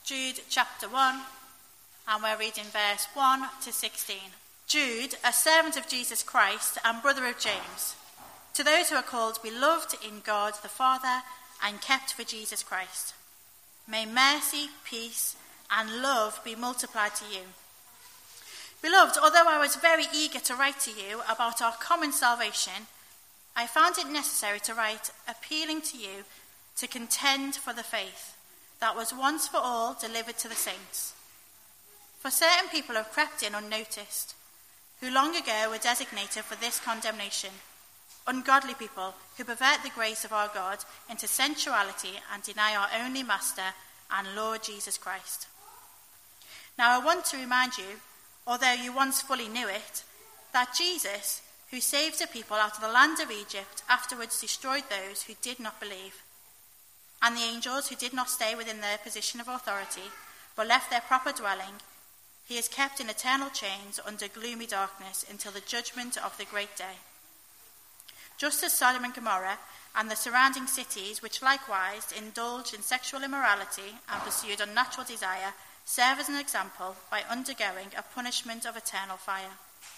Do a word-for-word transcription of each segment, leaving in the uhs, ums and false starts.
Jude chapter one, and we're reading verse one to sixteen. Jude, a servant of Jesus Christ and brother of James, to those who are called beloved in God the Father and kept for Jesus Christ, may mercy, peace, and love be multiplied to you. Beloved, although I was very eager to write to you about our common salvation, I found it necessary to write appealing to you to contend for the faith that was once for all delivered to the saints. For certain people have crept in unnoticed, who long ago were designated for this condemnation, ungodly people who pervert the grace of our God into sensuality and deny our only Master and Lord Jesus Christ. Now I want to remind you, although you once fully knew it, that Jesus, who saved a people out of the land of Egypt, afterwards destroyed those who did not believe. And the angels who did not stay within their position of authority, but left their proper dwelling, he is kept in eternal chains under gloomy darkness until the judgment of the great day. Just as Sodom and Gomorrah and the surrounding cities, which likewise indulged in sexual immorality and pursued unnatural desire, serve as an example by undergoing a punishment of eternal fire.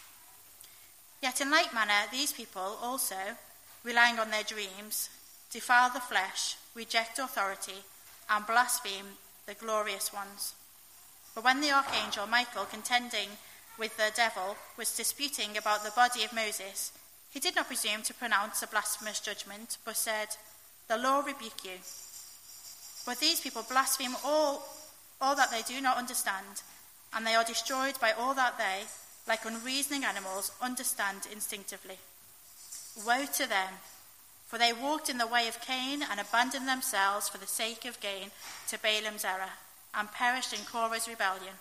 Yet in like manner, these people also, relying on their dreams, defile the flesh, reject authority, and blaspheme the glorious ones. But when the archangel Michael, contending with the devil, was disputing about the body of Moses, he did not presume to pronounce a blasphemous judgment, but said, "The Lord rebuke you." But these people blaspheme all, all that they do not understand, and they are destroyed by all that they, like unreasoning animals, understand instinctively. Woe to them, for they walked in the way of Cain and abandoned themselves for the sake of gain to Balaam's error, and perished in Korah's rebellion.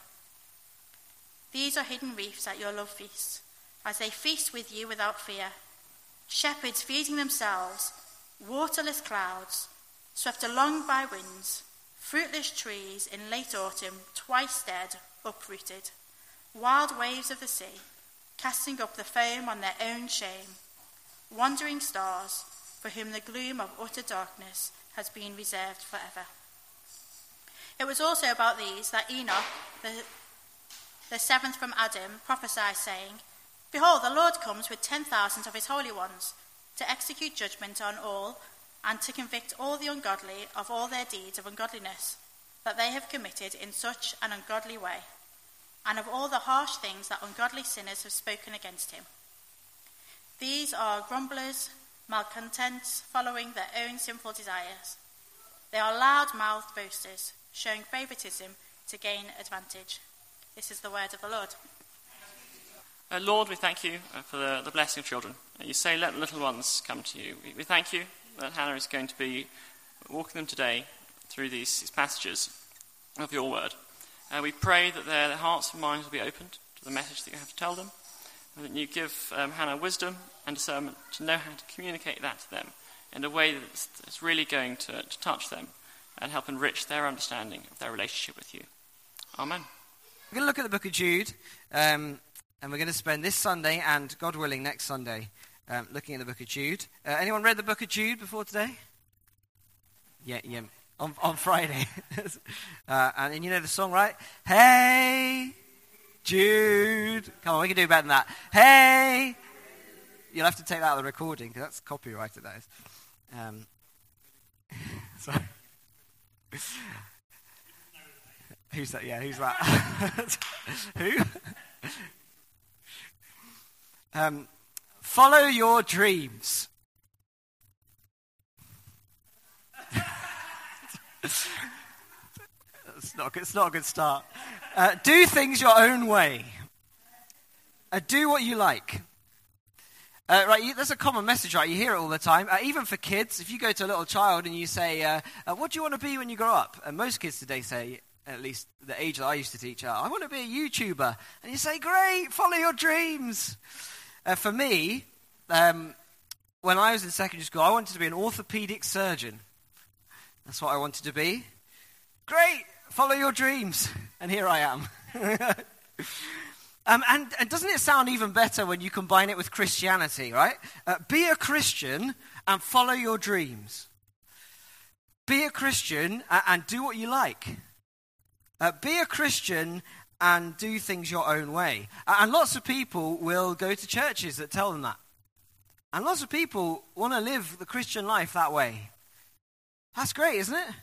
These are hidden reefs at your love feasts, as they feast with you without fear. Shepherds feeding themselves, waterless clouds, swept along by winds, fruitless trees in late autumn, twice dead, uprooted, wild waves of the sea, casting up the foam on their own shame, wandering stars, for whom the gloom of utter darkness has been reserved forever. It was also about these that Enoch, the, the seventh from Adam, prophesied, saying, "Behold, the Lord comes with ten thousands of his holy ones, to execute judgment on all, and to convict all the ungodly of all their deeds of ungodliness, that they have committed in such an ungodly way, and of all the harsh things that ungodly sinners have spoken against him. These are grumblers, malcontents, following their own sinful desires. They are loud-mouthed boasters, showing favoritism to gain advantage." This is the word of the Lord. Uh, Lord, we thank you uh, for the, the blessing of children. Uh, you say, "Let the little ones come to you." We, we thank you that Hannah is going to be walking them today through these, these passages of your word. Uh, we pray that their, their hearts and minds will be opened to the message that you have to tell them, and that you give um, Hannah wisdom and discernment to know how to communicate that to them in a way that's, that's really going to, to touch them and help enrich their understanding of their relationship with you. Amen. We're going to look at the book of Jude, um, and we're going to spend this Sunday and, God willing, next Sunday um, looking at the book of Jude. Uh, anyone read the book of Jude before today? Yeah, yeah, on, on Friday. uh, and, and you know the song, right? Hey, Jude. Come on, we can do better than that. Hey. You'll have to take that out of the recording, because that's copyrighted, that is. Um, sorry. Who's that? Yeah, who's that? Who? um, follow your dreams. It's not, it's not a good start. Uh, do things your own way. Uh, do what you like. Uh, right, you, that's a common message, right? You hear it all the time. Uh, even for kids, if you go to a little child and you say, uh, uh, "What do you want to be when you grow up?" And most kids today say, at least the age that I used to teach, uh, "I want to be a YouTuber." And you say, "Great, follow your dreams." Uh, for me, um, when I was in secondary school, I wanted to be an orthopedic surgeon. That's what I wanted to be. Great, follow your dreams. And here I am. Um, and, and doesn't it sound even better when you combine it with Christianity, right? Uh, be a Christian and follow your dreams. Be a Christian and, and do what you like. Uh, be a Christian and do things your own way. And lots of people will go to churches that tell them that. And lots of people want to live the Christian life that way. That's great, isn't it?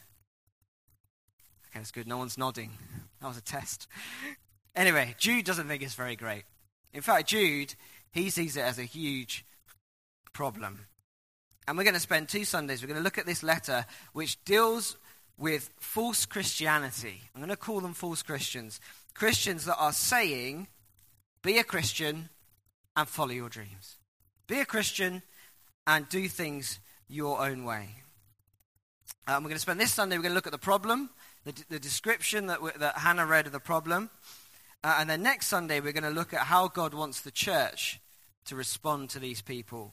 Okay, that's good. No one's nodding. That was a test. Anyway, Jude doesn't think it's very great. In fact, Jude, he sees it as a huge problem. And we're going to spend two Sundays, we're going to look at this letter which deals with false Christianity. I'm going to call them false Christians. Christians that are saying, be a Christian and follow your dreams. Be a Christian and do things your own way. Um, we're going to spend this Sunday, we're going to look at the problem, the, the description that, that Hannah read of the problem. Uh, and then next Sunday, we're going to look at how God wants the church to respond to these people.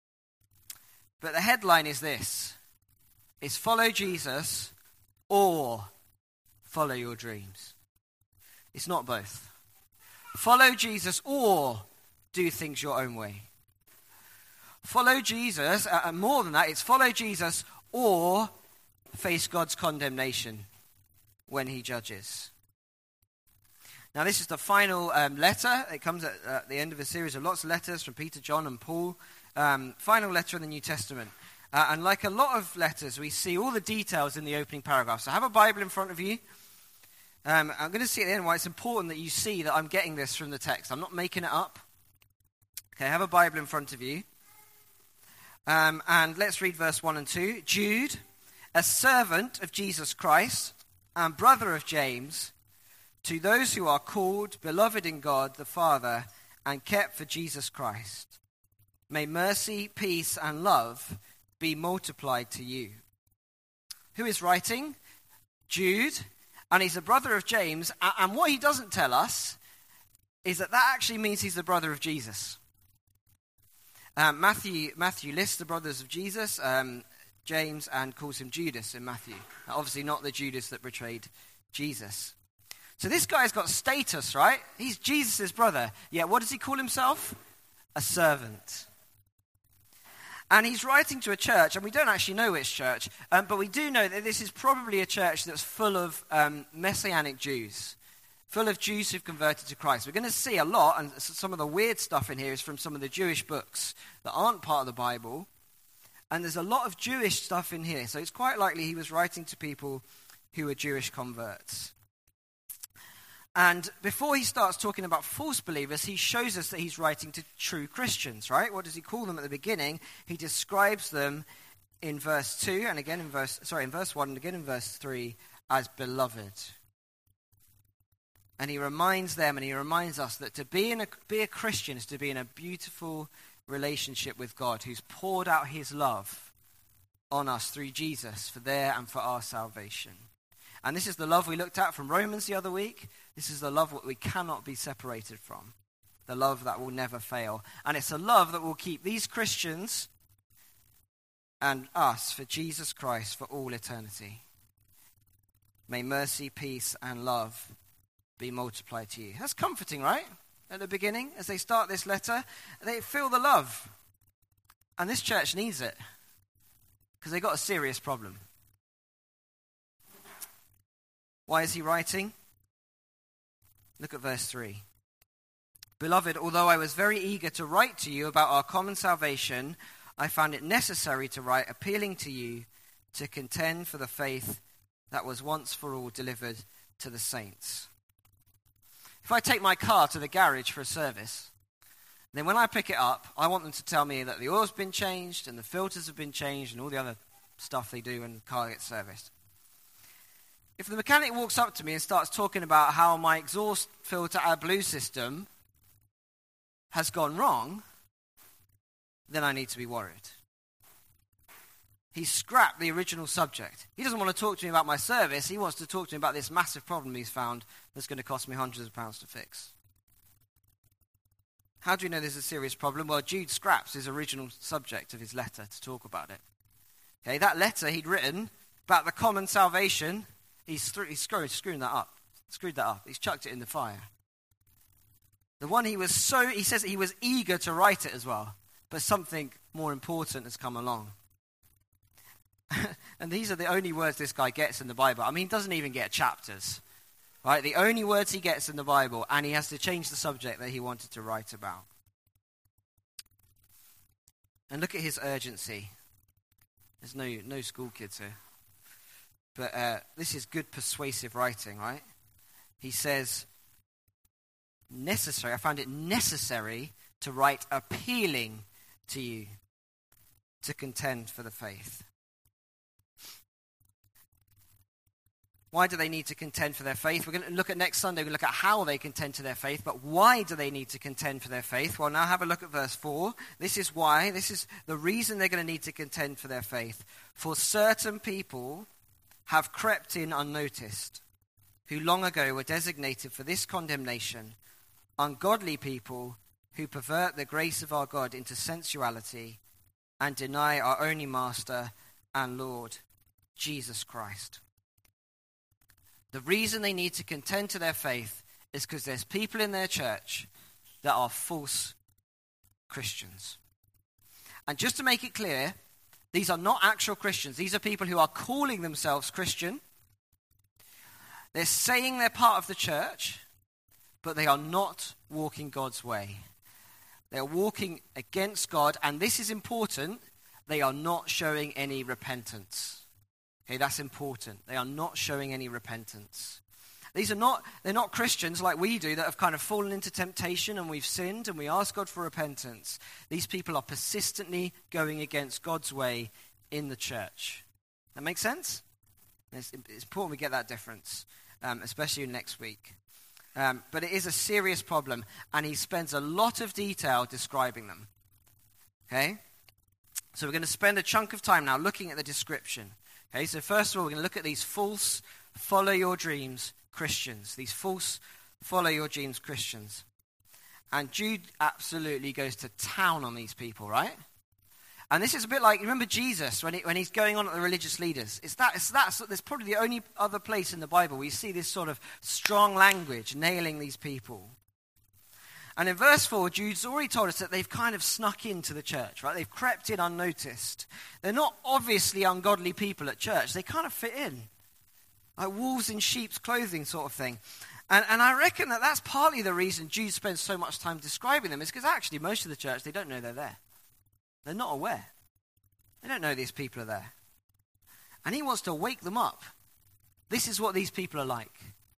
But the headline is this. It's follow Jesus or follow your dreams. It's not both. Follow Jesus or do things your own way. Follow Jesus, uh, and more than that, it's follow Jesus or face God's condemnation when he judges. Now, this is the final um, letter. It comes at, at the end of a series of lots of letters from Peter, John, and Paul. Um, final letter in the New Testament. Uh, and like a lot of letters, we see all the details in the opening paragraph. So have a Bible in front of you. Um, I'm going to see at the end why it's important that you see that I'm getting this from the text. I'm not making it up. Okay, have a Bible in front of you. Um, and let's read verse one and two. Jude, a servant of Jesus Christ and brother of James, to those who are called, beloved in God the Father, and kept for Jesus Christ, may mercy, peace, and love be multiplied to you. Who is writing? Jude, and he's a brother of James, and what he doesn't tell us is that that actually means he's the brother of Jesus. Um, Matthew Matthew lists the brothers of Jesus, um, James, and calls him Judas in Matthew. Now, obviously not the Judas that betrayed Jesus. So this guy's got status, right? He's Jesus' brother. Yet what does he call himself? A servant. And he's writing to a church, and we don't actually know which church, um, but we do know that this is probably a church that's full of um, Messianic Jews, full of Jews who've converted to Christ. We're going to see a lot, and some of the weird stuff in here is from some of the Jewish books that aren't part of the Bible, and there's a lot of Jewish stuff in here, so it's quite likely he was writing to people who were Jewish converts. And before he starts talking about false believers, he shows us that he's writing to true Christians, right? What does he call them at the beginning? He describes them in verse two, and again in verse, sorry, in verse one, and again in verse three, as beloved. And he reminds them, and he reminds us that to be, in a, be a Christian is to be in a beautiful relationship with God, who's poured out his love on us through Jesus for their and for our salvation. And this is the love we looked at from Romans the other week. This is the love that we cannot be separated from. The love that will never fail. And it's a love that will keep these Christians and us for Jesus Christ for all eternity. May mercy, peace, and love be multiplied to you. That's comforting, right? At the beginning, as they start this letter, they feel the love. And this church needs it. Because they've got a serious problem. Why is he writing? Look at verse three. Beloved, although I was very eager to write to you about our common salvation, I found it necessary to write appealing to you to contend for the faith that was once for all delivered to the saints. If I take my car to the garage for a service, then when I pick it up, I want them to tell me that the oil's been changed and the filters have been changed and all the other stuff they do when the car gets serviced. If the mechanic walks up to me and starts talking about how my exhaust filter AdBlue system has gone wrong, then I need to be worried. He's scrapped the original subject. He doesn't want to talk to me about my service. He wants to talk to me about this massive problem he's found that's going to cost me hundreds of pounds to fix. How do we know there's a serious problem? Well, Jude scraps his original subject of his letter to talk about it. Okay, that letter he'd written about the common salvation, he's, th- he's screwed, screwing that up. Screwed that up. He's chucked it in the fire. The one he was so, he says that he was eager to write it as well, but something more important has come along. And these are the only words this guy gets in the Bible. I mean, he doesn't even get chapters. Right? The only words he gets in the Bible, and he has to change the subject that he wanted to write about. And look at his urgency. There's no, no school kids here. But uh, this is good persuasive writing, right? He says, necessary, I found it necessary to write appealing to you to contend for the faith. Why do they need to contend for their faith? We're going to look at next Sunday, we're going to look at how they contend to their faith, but why do they need to contend for their faith? Well, now have a look at verse four. This is why, this is the reason they're going to need to contend for their faith. For certain people have crept in unnoticed, who long ago were designated for this condemnation, ungodly people who pervert the grace of our God into sensuality and deny our only Master and Lord, Jesus Christ. The reason they need to contend to their faith is because there's people in their church that are false Christians. And just to make it clear, these are not actual Christians. These are people who are calling themselves Christian. They're saying they're part of the church, but they are not walking God's way. They're walking against God, and this is important, they are not showing any repentance. Okay, that's important. They are not showing any repentance. These are not, they're not Christians like we do that have kind of fallen into temptation and we've sinned and we ask God for repentance. These people are persistently going against God's way in the church. That makes sense? It's, it's important we get that difference, um, especially next week. Um, but it is a serious problem, and he spends a lot of detail describing them. Okay? So we're going to spend a chunk of time now looking at the description. Okay, so first of all, we're going to look at these false, follow your dreams Christians. These false, follow your dreams Christians. And Jude absolutely goes to town on these people, right? And this is a bit like, remember Jesus, when, he, when he's going on at the religious leaders? It's that, it's that, there's probably the only other place in the Bible where you see this sort of strong language nailing these people. And in verse four, Jude's already told us that they've kind of snuck into the church, right? They've crept in unnoticed. They're not obviously ungodly people at church. They kind of fit in. Like wolves in sheep's clothing sort of thing. And, and I reckon that that's partly the reason Jude spends so much time describing them, is because actually most of the church, they don't know they're there. They're not aware. They don't know these people are there. And he wants to wake them up. This is what these people are like.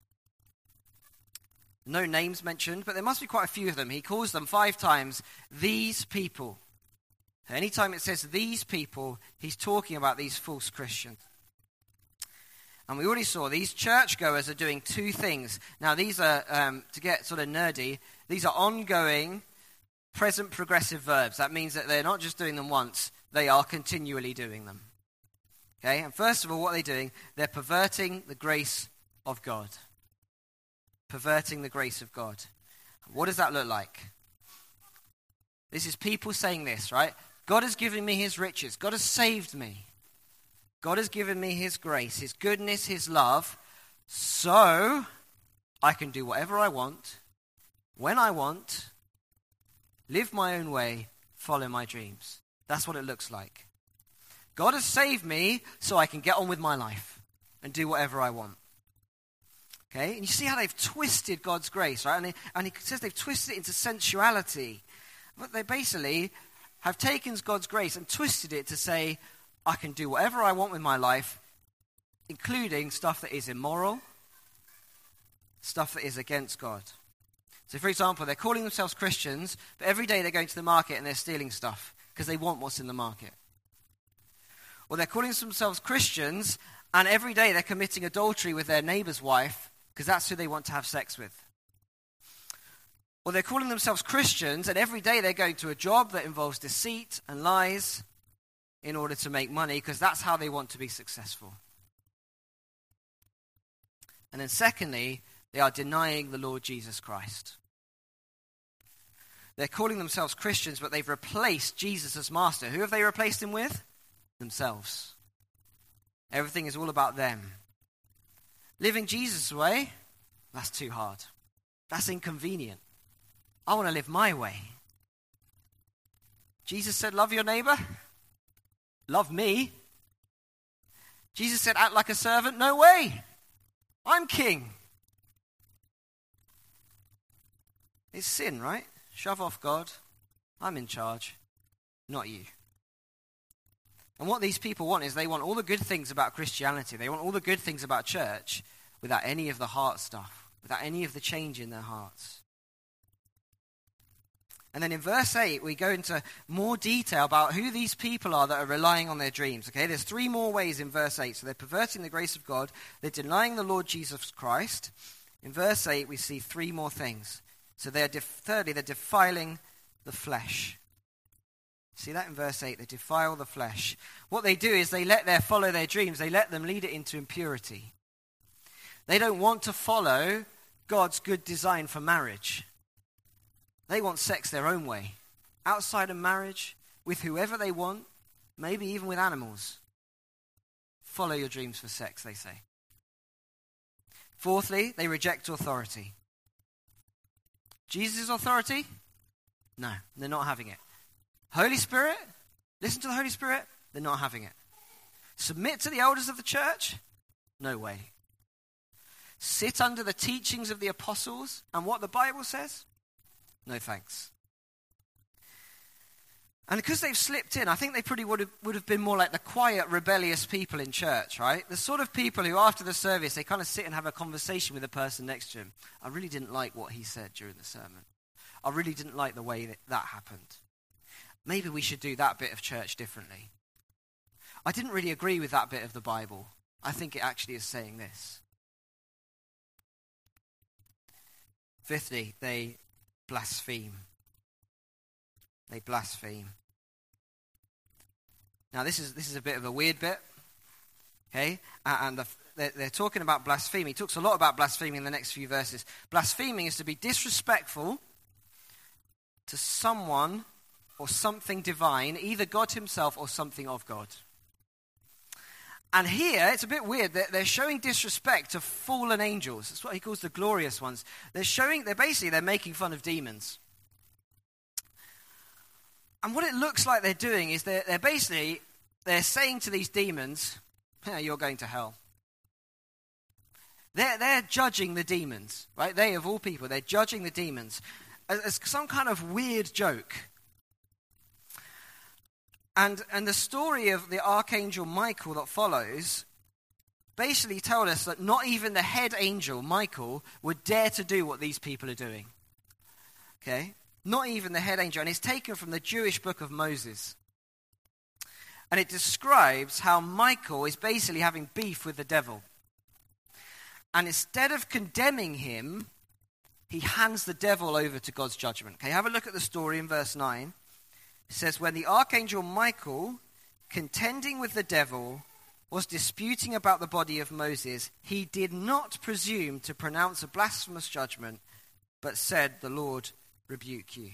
No names mentioned, but there must be quite a few of them. He calls them five times, these people. Anytime it says these people, he's talking about these false Christians. And we already saw these churchgoers are doing two things. Now these are, um, to get sort of nerdy, these are ongoing, present progressive verbs. That means that they're not just doing them once, they are continually doing them. Okay, and first of all, what are they doing? They're perverting the grace of God. Perverting the grace of God. What does that look like? This is people saying this, right? God has given me his riches. God has saved me. God has given me his grace, his goodness, his love, so I can do whatever I want, when I want, live my own way, follow my dreams. That's what it looks like. God has saved me so I can get on with my life and do whatever I want. Okay, and you see how they've twisted God's grace, right? And, they, and he says they've twisted it into sensuality. But they basically have taken God's grace and twisted it to say, I can do whatever I want with my life, including stuff that is immoral, stuff that is against God. So, for example, they're calling themselves Christians, but every day they're going to the market and they're stealing stuff because they want what's in the market. Or they're calling themselves Christians, and every day they're committing adultery with their neighbor's wife, because that's who they want to have sex with. Or they're calling themselves Christians, and every day they're going to a job that involves deceit and lies in order to make money, because that's how they want to be successful. And then secondly, they are denying the Lord Jesus Christ. They're calling themselves Christians, but they've replaced Jesus as master. Who have they replaced him with? Themselves. Everything is all about them. Living Jesus' way, that's too hard. That's inconvenient. I want to live my way. Jesus said, love your neighbor. Love me. Jesus said, act like a servant. No way. I'm king. It's sin, right? Shove off God. I'm in charge, not you. And what these people want is they want all the good things about Christianity. They want all the good things about church without any of the heart stuff, without any of the change in their hearts. And then in verse eight, we go into more detail about who these people are that are relying on their dreams. Okay, there's three more ways in verse eight. So they're perverting the grace of God. They're denying the Lord Jesus Christ. In verse eight, we see three more things. So they're def- thirdly, they're defiling the flesh. See that in verse eight? They defile the flesh. What they do is they let their follow their dreams. They let them lead it into impurity. They don't want to follow God's good design for marriage. They want sex their own way. Outside of marriage, with whoever they want, maybe even with animals. Follow your dreams for sex, they say. Fourthly, they reject authority. Jesus' authority? No, they're not having it. Holy Spirit? Listen to the Holy Spirit? They're not having it. Submit to the elders of the church? No way. Sit under the teachings of the apostles and what the Bible says? No thanks. And because they've slipped in, I think they pretty would have, would have been more like the quiet, rebellious people in church, right? The sort of people who, after the service, they kind of sit and have a conversation with the person next to him. I really didn't like what he said during the sermon. I really didn't like the way that that happened. Maybe we should do that bit of church differently. I didn't really agree with that bit of the Bible. I think it actually is saying this. Fifthly, they blaspheme. They blaspheme. Now, this is this is a bit of a weird bit, okay? And the, they're, they're talking about blasphemy. He talks a lot about blaspheming in the next few verses. Blaspheming is to be disrespectful to someone or something divine, either God himself or something of God. And here, it's a bit weird. They're, they're showing disrespect to fallen angels. That's what he calls the glorious ones. They're showing, they're basically, they're making fun of demons. And what it looks like they're doing is they're, they're basically, they're saying to these demons, hey, you're going to hell. They're, they're judging the demons, right? They, of all people, they're judging the demons as, as some kind of weird joke. And, and the story of the archangel Michael that follows basically tells us that not even the head angel, Michael, would dare to do what these people are doing. Okay? Not even the head angel. And it's taken from the Jewish book of Moses. And it describes how Michael is basically having beef with the devil. And instead of condemning him, he hands the devil over to God's judgment. Okay, have a look at the story in verse nine. It says, when the archangel Michael, contending with the devil, was disputing about the body of Moses, he did not presume to pronounce a blasphemous judgment, but said, the Lord rebuke you.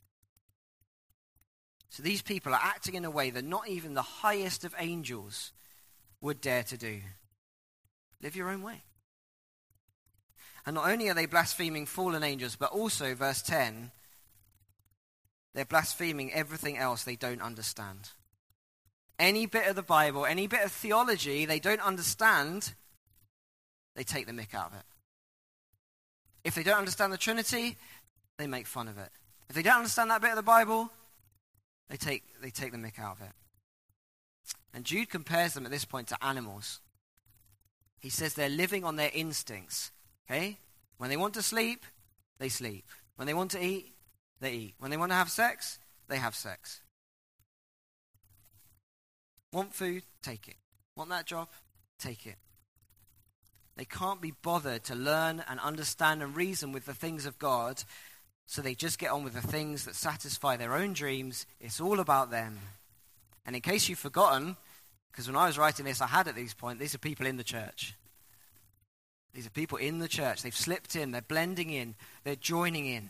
So these people are acting in a way that not even the highest of angels would dare to do. Live your own way. And not only are they blaspheming fallen angels, but also, verse ten, they're blaspheming everything else they don't understand. Any bit of the Bible, any bit of theology they don't understand, they take the mick out of it. If they don't understand the Trinity, they make fun of it. If they don't understand that bit of the Bible, they take they take the mick out of it. And Jude compares them at this point to animals. He says they're living on their instincts. Okay? When they want to sleep, they sleep. When they want to eat, they eat. When they want to have sex, they have sex. Want food? Take it. Want that job? Take it. They can't be bothered to learn and understand and reason with the things of God, so they just get on with the things that satisfy their own dreams. It's all about them. And in case you've forgotten, because when I was writing this, I had at this point, these are people in the church. These are people in the church. They've slipped in. They're blending in. They're joining in.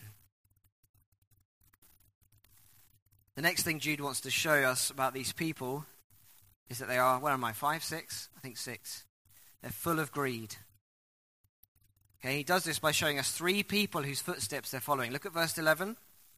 The next thing Jude wants to show us about these people is that they are, where am I, five, six? I think six. They're full of greed. Okay, he does this by showing us three people whose footsteps they're following. Look at verse eleven.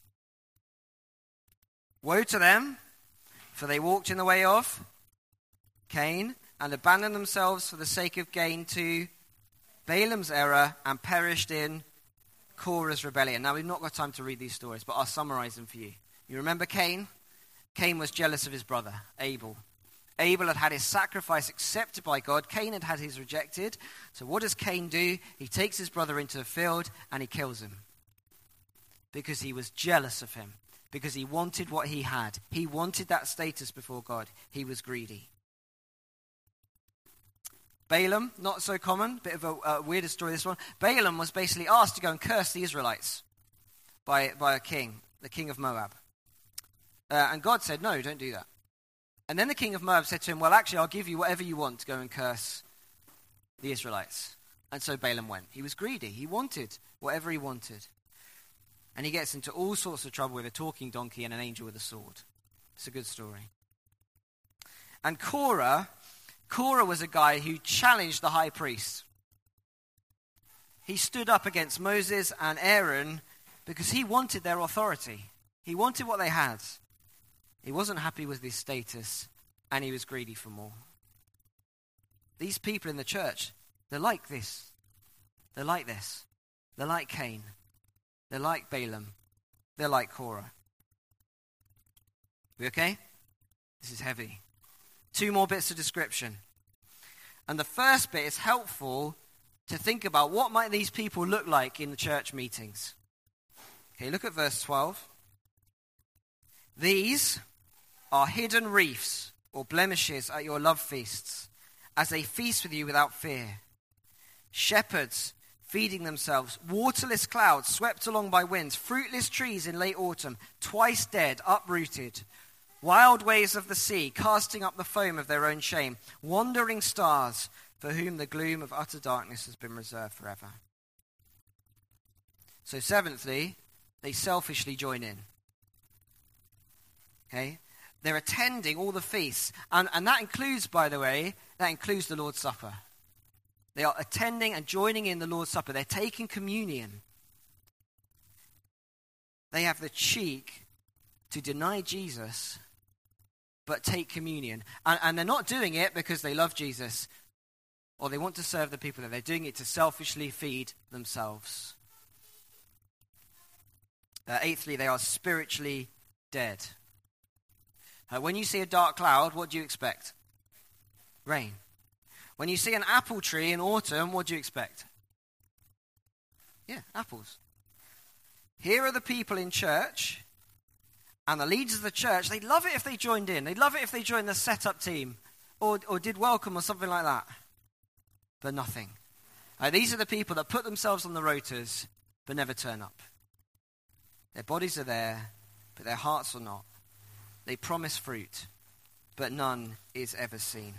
Woe to them, for they walked in the way of Cain, and abandoned themselves for the sake of gain to Balaam's error, and perished in Korah's rebellion. Now, we've not got time to read these stories, but I'll summarize them for you. You remember Cain? Cain was jealous of his brother, Abel. Abel had had his sacrifice accepted by God. Cain had had his rejected. So what does Cain do? He takes his brother into the field and he kills him. Because he was jealous of him. Because he wanted what he had. He wanted that status before God. He was greedy. Balaam, not so common, bit of a uh, weirder story this one. Balaam was basically asked to go and curse the Israelites by, by a king, the king of Moab. Uh, and God said, no, don't do that. And then the king of Moab said to him, well, actually, I'll give you whatever you want to go and curse the Israelites. And so Balaam went. He was greedy. He wanted whatever he wanted. And he gets into all sorts of trouble with a talking donkey and an angel with a sword. It's a good story. And Korah, Korah was a guy who challenged the high priest. He stood up against Moses and Aaron because he wanted their authority. He wanted what they had. He wasn't happy with his status, and he was greedy for more. These people in the church, they're like this. They're like this. They're like Cain. They're like Balaam. They're like Korah. We okay? This is heavy. Two more bits of description. And the first bit is helpful to think about what might these people look like in the church meetings. Okay, look at verse twelve. These are hidden reefs or blemishes at your love feasts, as they feast with you without fear. Shepherds feeding themselves, waterless clouds swept along by winds, fruitless trees in late autumn, twice dead, uprooted, wild waves of the sea, casting up the foam of their own shame, wandering stars for whom the gloom of utter darkness has been reserved forever. So seventhly, they selfishly join in. Okay? They're attending all the feasts. And, and that includes, by the way, that includes the Lord's Supper. They are attending and joining in the Lord's Supper. They're taking communion. They have the cheek to deny Jesus, but take communion. And, and they're not doing it because they love Jesus or they want to serve the people there. They're doing it to selfishly feed themselves. Uh, eighthly, they are spiritually dead. Uh, when you see a dark cloud, what do you expect? Rain. When you see an apple tree in autumn, what do you expect? Yeah, apples. Here are the people in church, and the leaders of the church, they'd love it if they joined in. They'd love it if they joined the setup team, or, or did welcome or something like that. But nothing. Uh, these are the people that put themselves on the rotors, but never turn up. Their bodies are there, but their hearts are not. They promise fruit, but none is ever seen.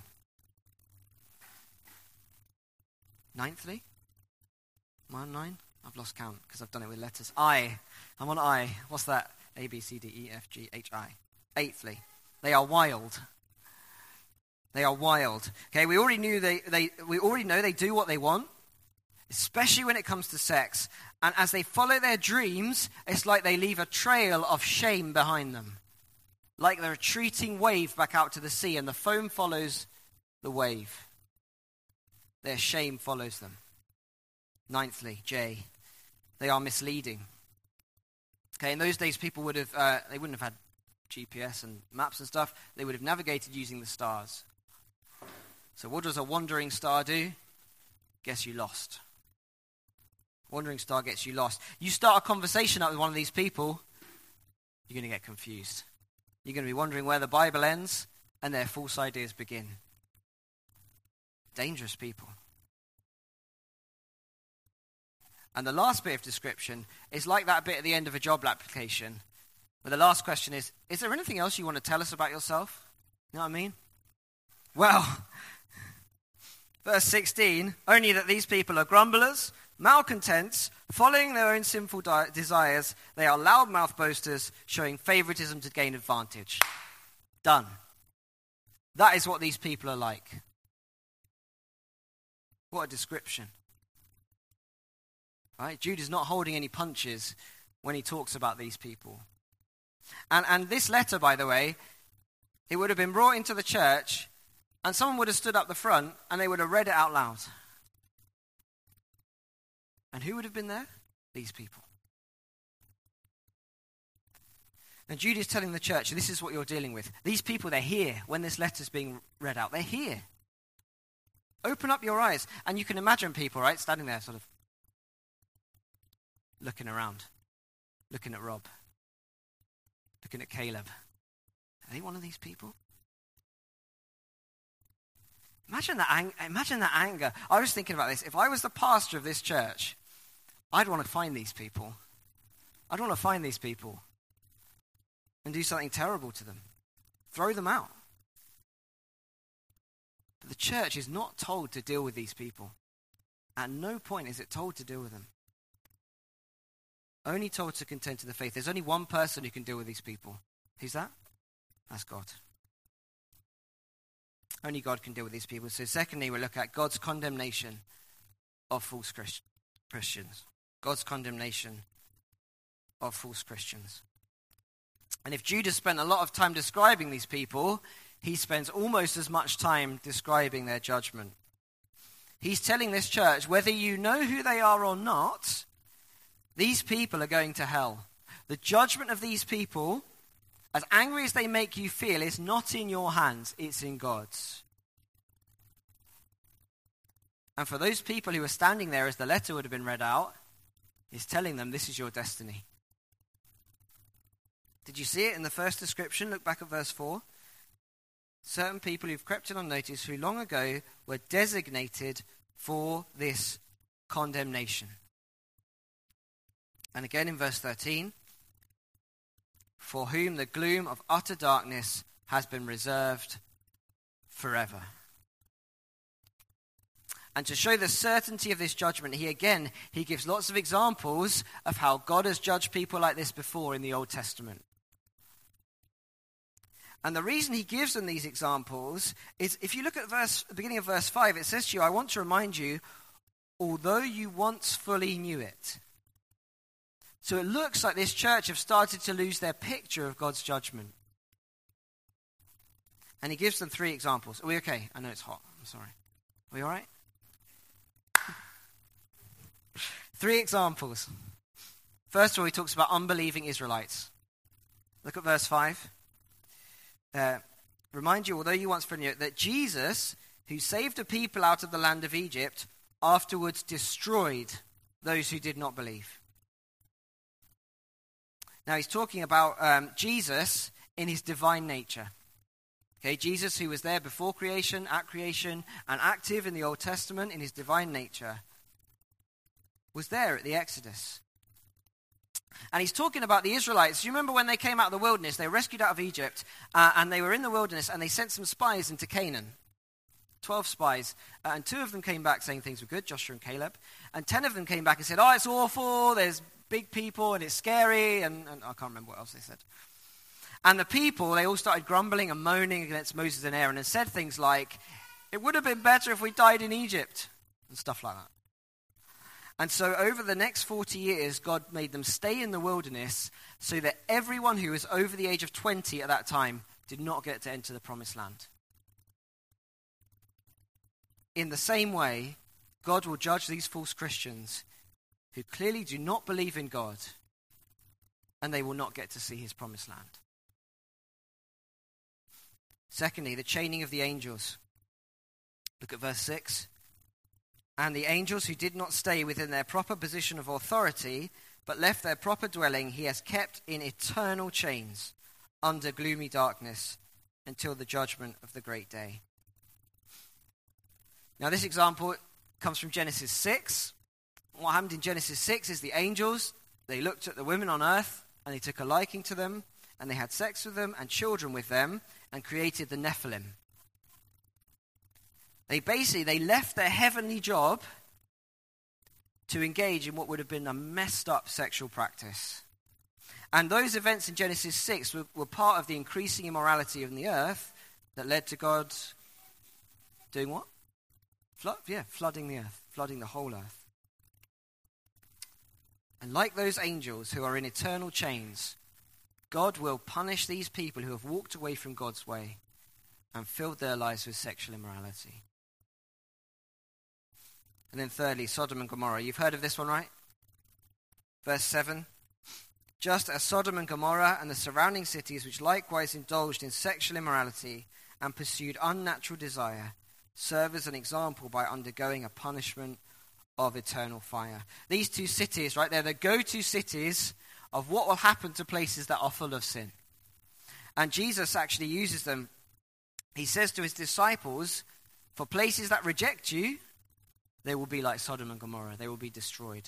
Ninthly? Am I on nine? I've lost count because I've done it with letters. I. I'm on I. What's that? A, B, C, D, E, F, G, H, I. Eighthly, they are wild. They are wild. Okay, we already knew they, they we already know they do what they want, especially when it comes to sex. And as they follow their dreams, it's like they leave a trail of shame behind them. Like the retreating wave back out to the sea, and the foam follows the wave. Their shame follows them. Ninthly, J, they are misleading. Okay, in those days, people would have, uh, they wouldn't have had G P S and maps and stuff. They would have navigated using the stars. So what does a wandering star do? Guess you lost. Wandering star gets you lost. You start a conversation up with one of these people, you're going to get confused. You're going to be wondering where the Bible ends and their false ideas begin. Dangerous people. And the last bit of description is like that bit at the end of a job application, where the last question is, is there anything else you want to tell us about yourself? You know what I mean? Well, verse sixteen, only that these people are grumblers, malcontents, following their own sinful di- desires. They are loudmouth boasters, showing favoritism to gain advantage. Done. That is what these people are like. What a description. Right? Jude is not holding any punches when he talks about these people. And, and this letter, by the way, it would have been brought into the church, and someone would have stood up the front, and they would have read it out loud. And who would have been there? these people. And Jude is telling the church, this is what you're dealing with. These people, they're here when this letter's being read out. They're here. Open up your eyes. And you can imagine people, right, standing there sort of looking around, looking at Rob, looking at Caleb. Are they one of these people? Imagine that, ang- imagine that anger. I was thinking about this. If I was the pastor of this church, I'd want to find these people. I'd want to find these people and do something terrible to them. Throw them out. But the church is not told to deal with these people. At no point is it told to deal with them. Only told to contend to the faith. There's only one person who can deal with these people. Who's that? That's God. Only God can deal with these people. So secondly, we'll look at God's condemnation of false Christ- Christians. God's condemnation of false Christians. And if Judas spent a lot of time describing these people, he spends almost as much time describing their judgment. He's telling this church, whether you know who they are or not, these people are going to hell. The judgment of these people, as angry as they make you feel, is not in your hands, it's in God's. And for those people who are standing there as the letter would have been read out, he's telling them this is your destiny. Did you see it in the first description? Look back at verse four. Certain people who've crept in unnoticed who long ago were designated for this condemnation. And again in verse thirteen, for whom the gloom of utter darkness has been reserved forever. And to show the certainty of this judgment, he again, he gives lots of examples of how God has judged people like this before in the Old Testament. And the reason he gives them these examples is, if you look at verse, the beginning of verse five, it says to you, I want to remind you, although you once fully knew it. So it looks like this church have started to lose their picture of God's judgment. And he gives them three examples. Are we okay? I know it's hot. I'm sorry. Are we all right? Three examples. First of all, he talks about unbelieving Israelites. Look at verse five. Uh, remind you, although you once fully knew it, that Jesus, who saved a people out of the land of Egypt, afterwards destroyed those who did not believe. Now he's talking about um, Jesus in his divine nature. Okay, Jesus, who was there before creation, at creation, and active in the Old Testament in his divine nature, was there at the Exodus. And he's talking about the Israelites. You remember when they came out of the wilderness, they were rescued out of Egypt, uh, and they were in the wilderness, and they sent some spies into Canaan. Twelve spies, uh, and two of them came back saying things were good, Joshua and Caleb, and ten of them came back and said, oh, it's awful, there's big people, and it's scary, and, and I can't remember what else they said. And the people, they all started grumbling and moaning against Moses and Aaron and said things like, it would have been better if we died in Egypt, and stuff like that. And so over the next forty years, God made them stay in the wilderness so that everyone who was over the age of twenty at that time did not get to enter the promised land. In the same way, God will judge these false Christians who clearly do not believe in God, and they will not get to see his promised land. Secondly, the chaining of the angels. Look at verse six. And the angels who did not stay within their proper position of authority, but left their proper dwelling, he has kept in eternal chains under gloomy darkness until the judgment of the great day. Now this example comes from Genesis six. What happened in Genesis six is the angels, they looked at the women on earth and they took a liking to them and they had sex with them and children with them and created the Nephilim. They basically, they left their heavenly job to engage in what would have been a messed up sexual practice. And those events in Genesis six were, were part of the increasing immorality of the earth that led to God doing what? Flood, yeah, flooding the earth, flooding the whole earth. And like those angels who are in eternal chains, God will punish these people who have walked away from God's way and filled their lives with sexual immorality. And then thirdly, Sodom and Gomorrah. You've heard of this one, right? Verse seven, just as Sodom and Gomorrah and the surrounding cities, which likewise indulged in sexual immorality and pursued unnatural desire, serve as an example by undergoing a punishment of eternal fire. These two cities, right, they're the go-to cities of what will happen to places that are full of sin. And Jesus actually uses them. He says to his disciples, for places that reject you, they will be like Sodom and Gomorrah. They will be destroyed.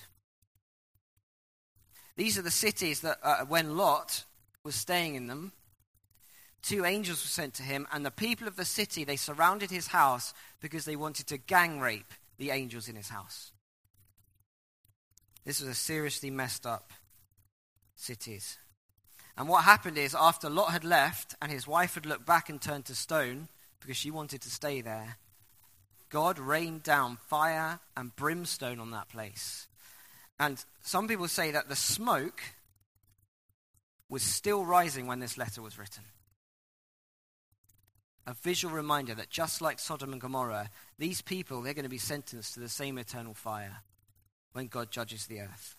These are the cities that uh, when Lot was staying in them, two angels were sent to him, and the people of the city, they surrounded his house because they wanted to gang rape the angels in his house. This was a seriously messed up cities. And what happened is, after Lot had left and his wife had looked back and turned to stone because she wanted to stay there, God rained down fire and brimstone on that place. And some people say that the smoke was still rising when this letter was written. A visual reminder that just like Sodom and Gomorrah, these people, they're going to be sentenced to the same eternal fire when God judges the earth.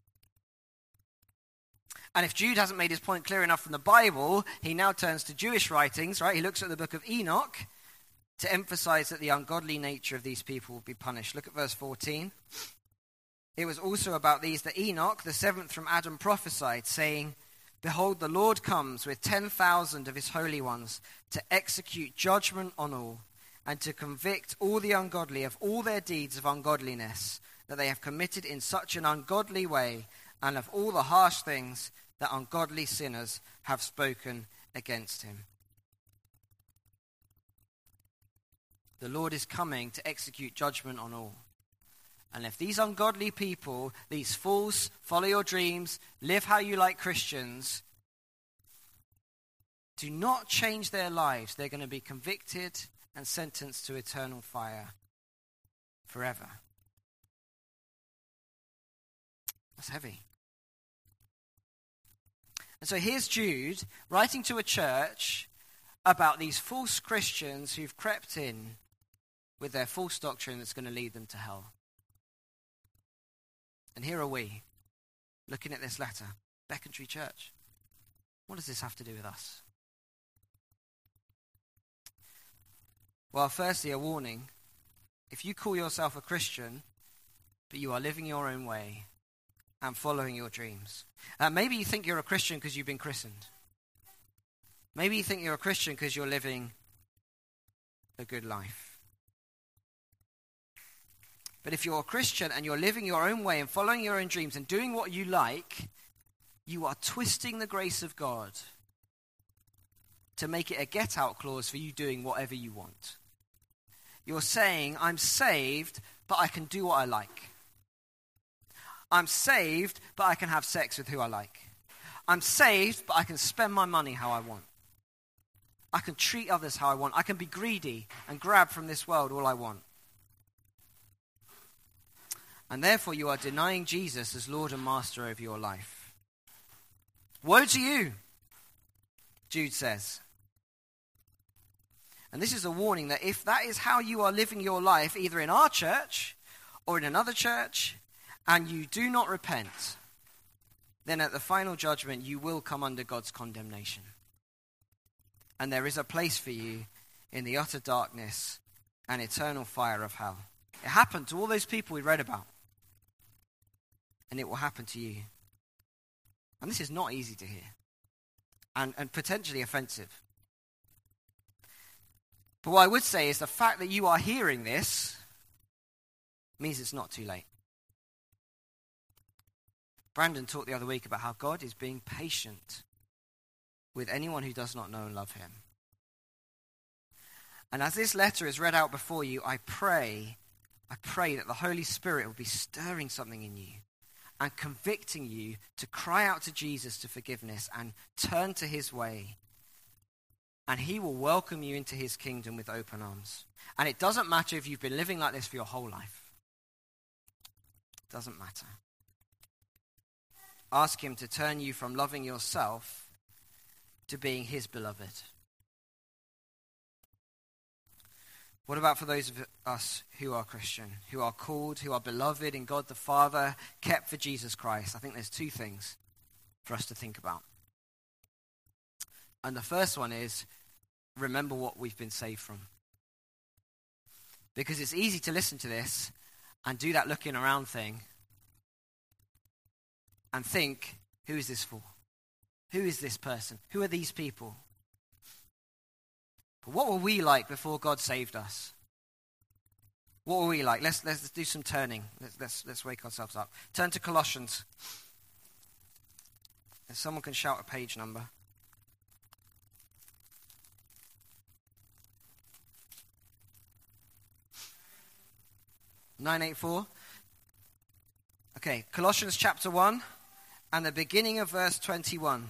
And if Jude hasn't made his point clear enough from the Bible, he now turns to Jewish writings, right? He looks at the book of Enoch to emphasize that the ungodly nature of these people will be punished. Look at verse fourteen. It was also about these that Enoch, the seventh from Adam, prophesied, saying, behold, the Lord comes with ten thousand of his holy ones to execute judgment on all, and to convict all the ungodly of all their deeds of ungodliness that they have committed in such an ungodly way, and of all the harsh things that ungodly sinners have spoken against him. The Lord is coming to execute judgment on all. And if these ungodly people, these fools, follow your dreams, live how you like Christians, do not change their lives, they're going to be convicted and sentenced to eternal fire forever. That's heavy. And so here's Jude writing to a church about these false Christians who've crept in with their false doctrine that's going to lead them to hell. And here are we, looking at this letter. Becontree Church. What does this have to do with us? Well, firstly, a warning. If you call yourself a Christian, but you are living your own way and following your dreams. Uh, maybe you think you're a Christian because you've been christened. Maybe you think you're a Christian because you're living a good life. But if you're a Christian and you're living your own way and following your own dreams and doing what you like, you are twisting the grace of God to make it a get-out clause for you doing whatever you want. You're saying, I'm saved, but I can do what I like. I'm saved, but I can have sex with who I like. I'm saved, but I can spend my money how I want. I can treat others how I want. I can be greedy and grab from this world all I want. And therefore you are denying Jesus as Lord and Master over your life. Woe to you, Jude says. And this is a warning that if that is how you are living your life, either in our church or in another church, and you do not repent, then at the final judgment you will come under God's condemnation. And there is a place for you in the utter darkness and eternal fire of hell. It happened to all those people we read about. And it will happen to you. And this is not easy to hear. And, and potentially offensive. But what I would say is the fact that you are hearing this means it's not too late. Brandon talked the other week about how God is being patient with anyone who does not know and love him. And as this letter is read out before you, I pray, I pray that the Holy Spirit will be stirring something in you and convicting you to cry out to Jesus to forgiveness and turn to his way. And he will welcome you into his kingdom with open arms. And it doesn't matter if you've been living like this for your whole life. It doesn't matter. Ask him to turn you from loving yourself to being his beloved. What about for those of us who are Christian, who are called, who are beloved in God the Father, kept for Jesus Christ? I think there's two things for us to think about. And the first one is, remember what we've been saved from. Because it's easy to listen to this and do that looking around thing and think, who is this for? Who is this person? Who are these people? But what were we like before God saved us? What were we like? Let's let's do some turning. Let's let's, let's wake ourselves up. Turn to Colossians. If someone can shout a page number. nine eighty-four. Okay, Colossians chapter one and the beginning of verse twenty-one.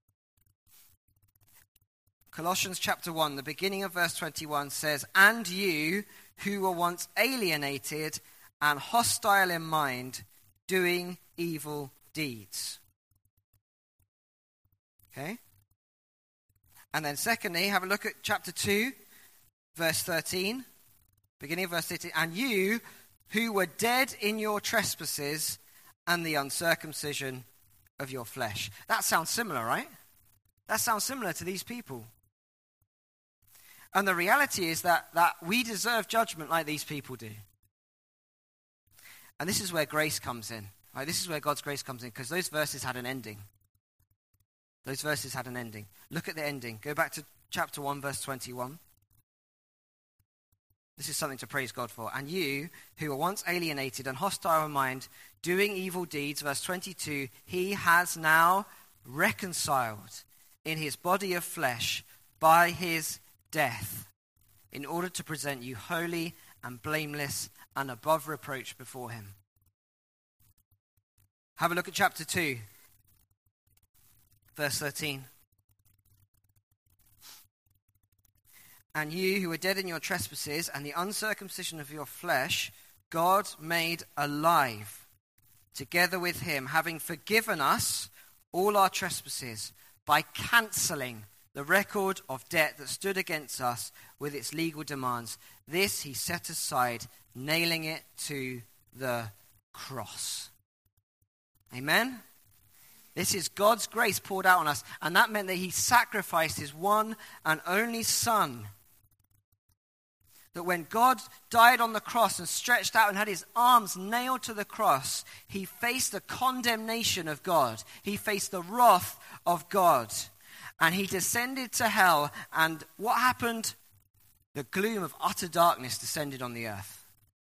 Colossians chapter one, the beginning of verse twenty-one says, "And you who were once alienated and hostile in mind, doing evil deeds." Okay? And then secondly, have a look at chapter two, verse thirteen. Beginning of verse thirteen. "And you who were dead in your trespasses and the uncircumcision of your flesh." That sounds similar, right? That sounds similar to these people. And the reality is that, that we deserve judgment like these people do. And this is where grace comes in. Right? This is where God's grace comes in, because those verses had an ending. Those verses had an ending. Look at the ending. Go back to chapter one, verse twenty-one. This is something to praise God for. "And you, who were once alienated and hostile in mind, doing evil deeds," verse twenty-two, "he has now reconciled in his body of flesh by his death, in order to present you holy and blameless and above reproach before him." Have a look at chapter two, verse thirteen. "And you who were dead in your trespasses and the uncircumcision of your flesh, God made alive together with him, having forgiven us all our trespasses by cancelling the record of debt that stood against us with its legal demands. This he set aside, nailing it to the cross." Amen? This is God's grace poured out on us, and that meant that he sacrificed his one and only Son. That when God died on the cross and stretched out and had his arms nailed to the cross, he faced the condemnation of God. He faced the wrath of God. And he descended to hell. And what happened? The gloom of utter darkness descended on the earth.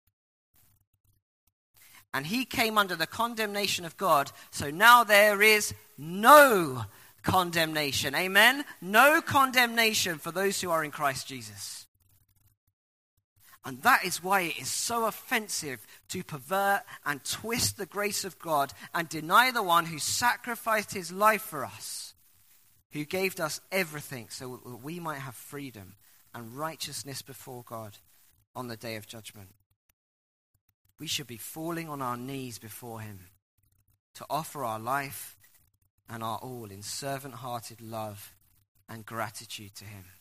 And he came under the condemnation of God. So now there is no condemnation. Amen? No condemnation for those who are in Christ Jesus. And that is why it is so offensive to pervert and twist the grace of God and deny the one who sacrificed his life for us, who gave us everything so that we might have freedom and righteousness before God on the day of judgment. We should be falling on our knees before him to offer our life and our all in servant-hearted love and gratitude to him.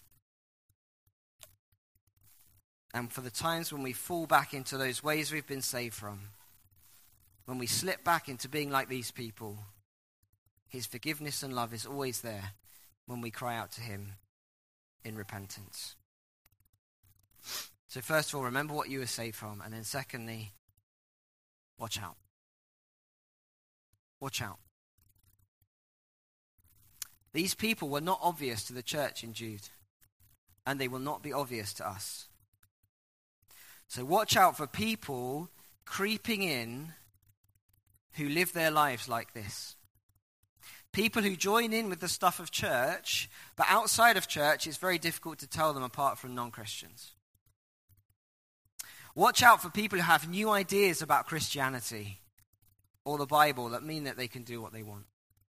And for the times when we fall back into those ways we've been saved from, when we slip back into being like these people, his forgiveness and love is always there when we cry out to him in repentance. So first of all, remember what you were saved from. And then secondly, watch out. Watch out. These people were not obvious to the church in Jude, and they will not be obvious to us. So watch out for people creeping in who live their lives like this. People who join in with the stuff of church, but outside of church, it's very difficult to tell them apart from non-Christians. Watch out for people who have new ideas about Christianity or the Bible that mean that they can do what they want.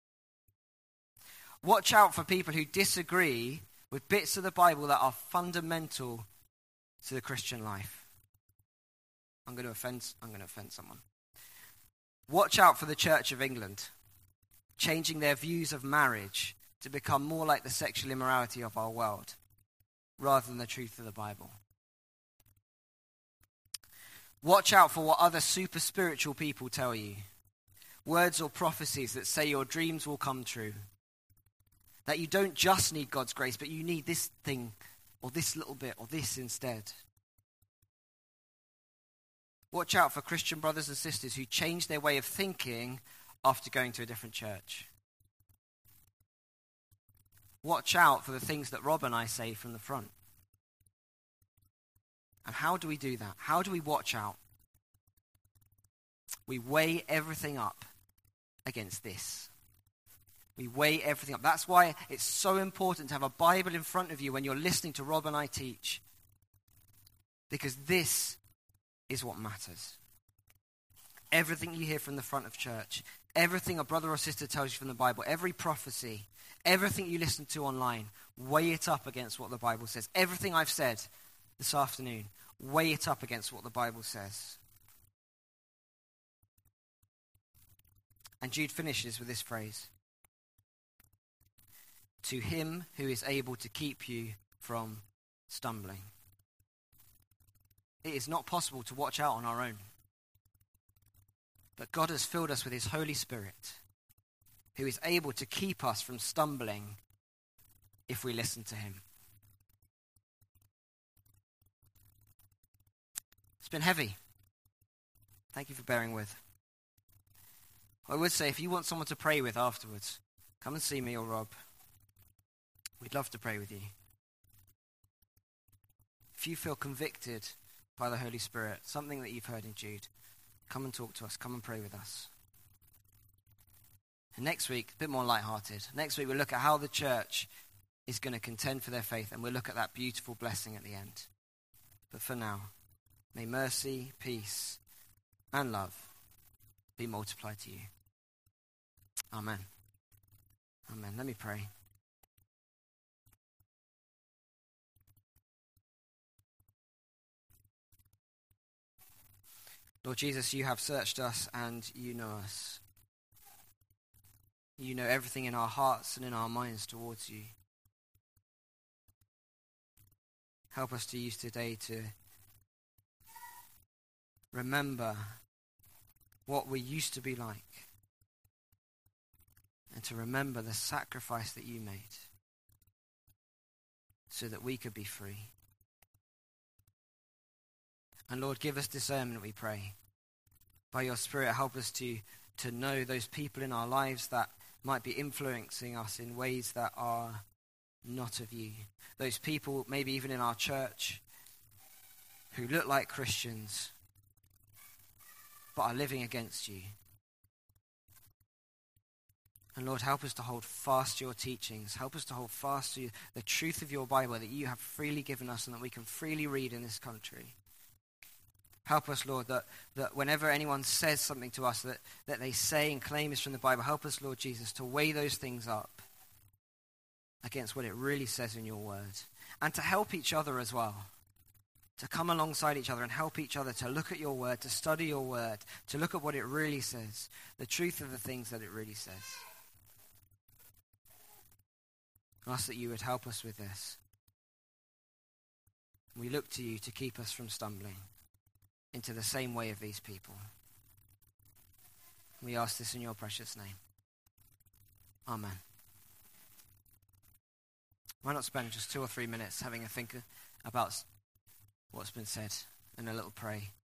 Watch out for people who disagree with bits of the Bible that are fundamental to the Christian life. I'm going to offend, I'm going to offend someone. Watch out for the Church of England, changing their views of marriage to become more like the sexual immorality of our world, rather than the truth of the Bible. Watch out for what other super spiritual people tell you. Words or prophecies that say your dreams will come true. That you don't just need God's grace, but you need this thing or this little bit or this instead. Watch out for Christian brothers and sisters who change their way of thinking after going to a different church. Watch out for the things that Rob and I say from the front. And how do we do that? How do we watch out? We weigh everything up against this. We weigh everything up. That's why it's so important to have a Bible in front of you when you're listening to Rob and I teach. Because this is what matters. Everything you hear from the front of church, everything a brother or sister tells you from the Bible, every prophecy, everything you listen to online, weigh it up against what the Bible says. Everything I've said this afternoon, weigh it up against what the Bible says. And Jude finishes with this phrase. To him who is able to keep you from stumbling. It is not possible to watch out on our own. But God has filled us with his Holy Spirit, who is able to keep us from stumbling if we listen to him. It's been heavy. Thank you for bearing with. I would say, if you want someone to pray with afterwards, come and see me or Rob. We'd love to pray with you. If you feel convicted by the Holy Spirit, something that you've heard in Jude, come and talk to us. Come and pray with us. And next week, a bit more lighthearted. Next week, we'll look at how the church is going to contend for their faith, and we'll look at that beautiful blessing at the end. But for now, may mercy, peace, and love be multiplied to you. Amen. Amen. Let me pray. Lord Jesus, you have searched us and you know us. You know everything in our hearts and in our minds towards you. Help us to use today to remember what we used to be like and to remember the sacrifice that you made so that we could be free. And Lord, give us discernment, we pray. By your Spirit, help us to, to know those people in our lives that might be influencing us in ways that are not of you. Those people, maybe even in our church, who look like Christians, but are living against you. And Lord, help us to hold fast to your teachings. Help us to hold fast to the truth of your Bible that you have freely given us and that we can freely read in this country. Help us, Lord, that, that whenever anyone says something to us that, that they say and claim is from the Bible, help us, Lord Jesus, to weigh those things up against what it really says in your word. And to help each other as well. To come alongside each other and help each other to look at your word, to study your word, to look at what it really says, the truth of the things that it really says. I ask that you would help us with this. We look to you to keep us from stumbling into the same way of these people. We ask this in your precious name. Amen. Why not spend just two or three minutes having a think about what's been said and a little pray.